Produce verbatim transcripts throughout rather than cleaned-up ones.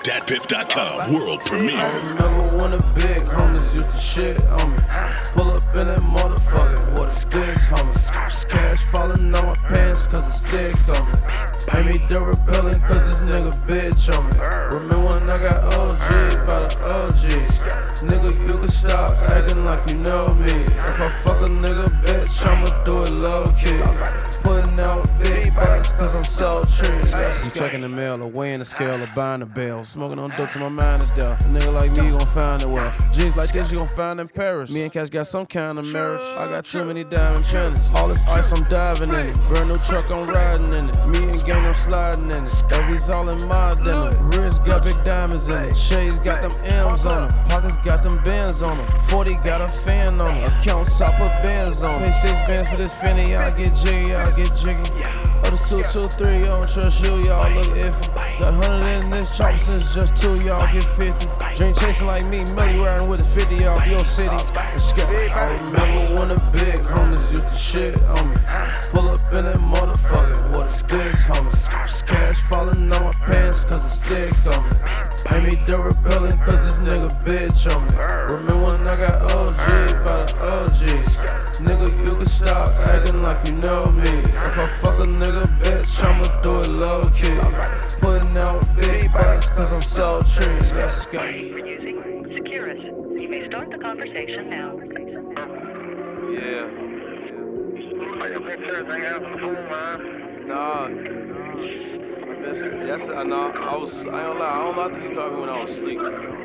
Dat Piff dot com world premiere. I remember when the big homies used to shit on me. Pull up in that motherfucker, water sticks, homies. Cash falling on my pants cause it's stick on me. Pay me the rebellion cause this nigga bitch on me. Remember when I got O G by the O Gs? Nigga, you can stop acting like you know me. If I fuck a nigga bitch, I'ma do it low key. Putting out big bucks cause I'm so trees. I'm checking the mail, or weighing the scale, or buying the bail. Smoking on dope till my mind is down. A nigga like me, you gon' find it well. Jeans like this, you gon' find in Paris. Me and Cash got some kind of marriage. I got too many diamond pennies. All this ice, I'm diving in it. Brand new truck, I'm riding in it. Me and gang, I'm sliding in it. Every's all in my denim. Wrist got big diamonds in it. Shades got them M's on them. Pockets got them bands on them. forty got a fan on them. Accounts, I put bands on them. Pay six bands for this Fendi, I get jiggy, I get jiggy. Others two, two, three, I don't trust you, y'all look iffy. Got one hundred in this chopper since just two, y'all get fifty. Dream chasing like me, Millie riding with a fifty, y'all, your city. I remember when the big homies used to shit on me. Pull up in that motherfucker, water sticks, homies. Cash falling on my pants cause it's stick on me. Pay me the rebellion cause this nigga bitch on me. Remember when I got O G by the O Gs? Nigga, you can stop acting like you know me. If I fuck a nigga bitch, I'ma do it low key. Putting out big bucks cause I'm so trees. Let's go. Using Securus. You may start the conversation now. Yeah. I got pictures hanging out on the phone, man. Nah. I missed it. Yes, I know. I was, I don't lie. I don't know. I think you caught me when I was asleep.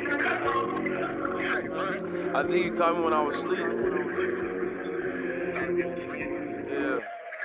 I think you caught me when I was asleep. Yeah.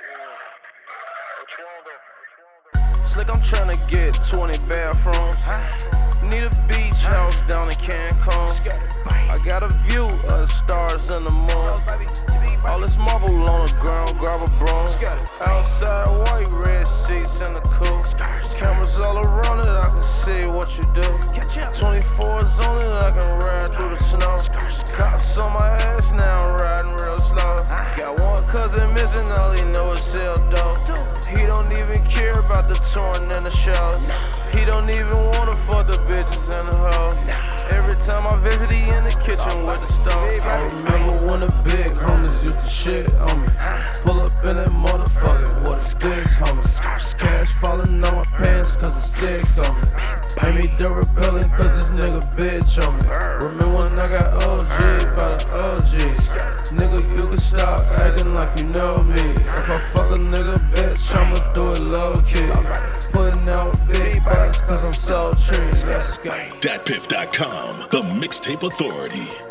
Slick, I'm tryna get twenty bathrooms. Need a beach house down in Cancun. I got a view of the stars and the moon. All this marble on the ground, grab a broom. Outside, white, red seats in the coupe. Cameras all around it, I can see what you do. twenty-fours on it, I can ride through the snow. Cops on my ass now, I'm riding real slow. Got one cousin missing, all he know is sell dope. He don't even care about the touring and the shows. He don't even wanna fuck the bitches and the hoes. Every time I visit, he in the kitchen with the stove. I remember when the big homies used to shit on me. Pull up in that motherfucker, water sticks, homies. Cash falling on my pants cause it's stick on me. Pay me the rebellion cause this nigga bitch on me. Remember when I got O G by the O Gs? Nigga, you can stop acting like you know me. If I fuck a nigga bitch, I'ma do it low key. Putting out big bucks cause I'm so trees. Let's go. Dat Piff dot com, the mixtape authority.